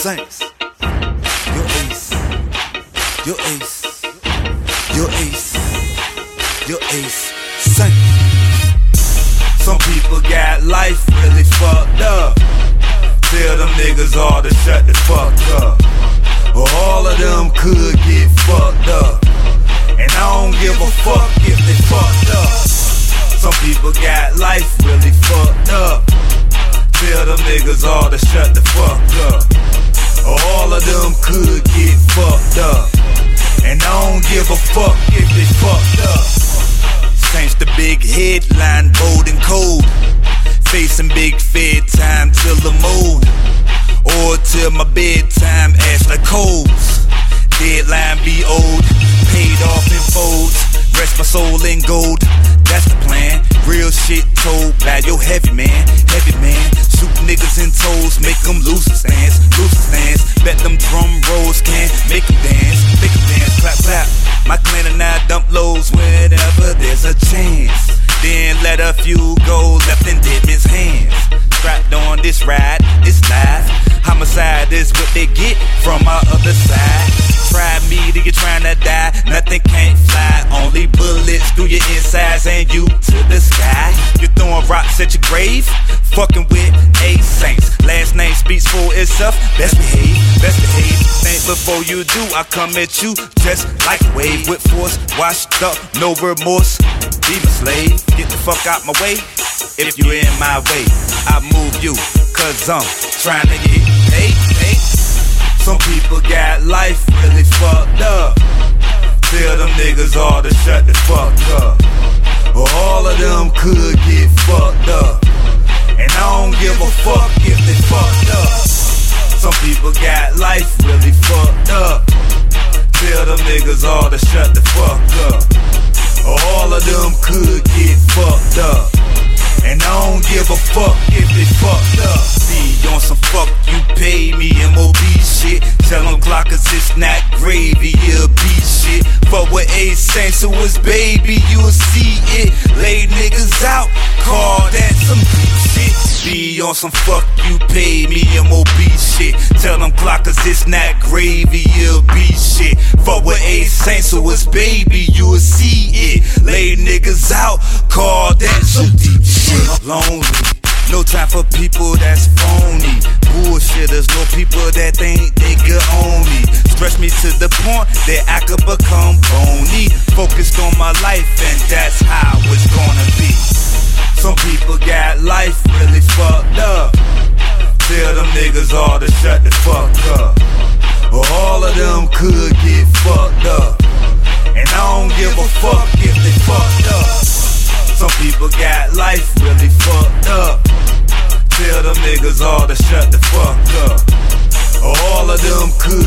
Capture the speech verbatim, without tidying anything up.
Saints. Your ace. Your ace. Your ace. Your ace. Saints. Some people got life really fucked up. Tell them niggas all to shut the fuck up. Or all of them could get fucked up. And I don't give a fuck if they fucked up. Some people got life really fucked up. Tell them niggas all to shut the fuck up. Or all of them could get fucked up. And I don't give a fuck if they fucked up. Saints the big headline, bold and cold. Facing big fed time till the mold. Or till my bedtime, Ashley Coles. Deadline be old, paid off in folds. Rest my soul in gold, that's the plan. Real shit told by your heavy man, heavy man. Shoot niggas in toes, make them lose the stance, lose the stance. Bet them drum rolls can make them dance, make them dance. Clap, clap. My clan and I dump lows whenever there's a chance. Then let a few go left in dead men's hands. Strapped on this ride, it's live. Homicide is what they get from our other side. Try me till you're trying to die, nothing can't fly. Only bullets through your insides and you to the sky. You're throwing rocks at your grave, fucking with a Saints. Last name speaks for itself, best behave, best behave. Think before you do, I come at you just like a wave. With force, washed up, no remorse. Be my slave, get the fuck out my way. If you in my way, I move you, cause I'm trying to get paid, paid. Some people got life really fucked up. Tell them niggas all to shut the fuck up. Or all of them could get fucked up. And I don't give a fuck if they fucked up. Some people got life really fucked up. Tell them niggas all to shut the fuck up. Or all of them could get fucked up. And I don't give a fuck if they fucked up. Be on some fuck you pay me M O B shit. Tell them clockers it's not gravy, it'll be shit. Fuck with A Saints, so it's baby, you'll see it. Lay niggas out, call that some deep shit. Be on some fuck you pay me M O B shit. Tell them clockers it's not gravy, it'll be shit. Fuck with A Saints, so it's baby, you'll see it. Lay niggas out, call that some deep shit. Lonely, no time for people that's phony. Bullshitters, no people that think they could own me. Stretch me to the point that I could become bony. Focused on my life and that's how it's gonna be. Some people got life really fucked up. Tell them niggas all to shut the fuck up. Or all of them could get fucked up. And I don't give a fuck if they fucked up. Some people got life really fucked up. Tell them niggas all to shut the fuck up. Or all of them could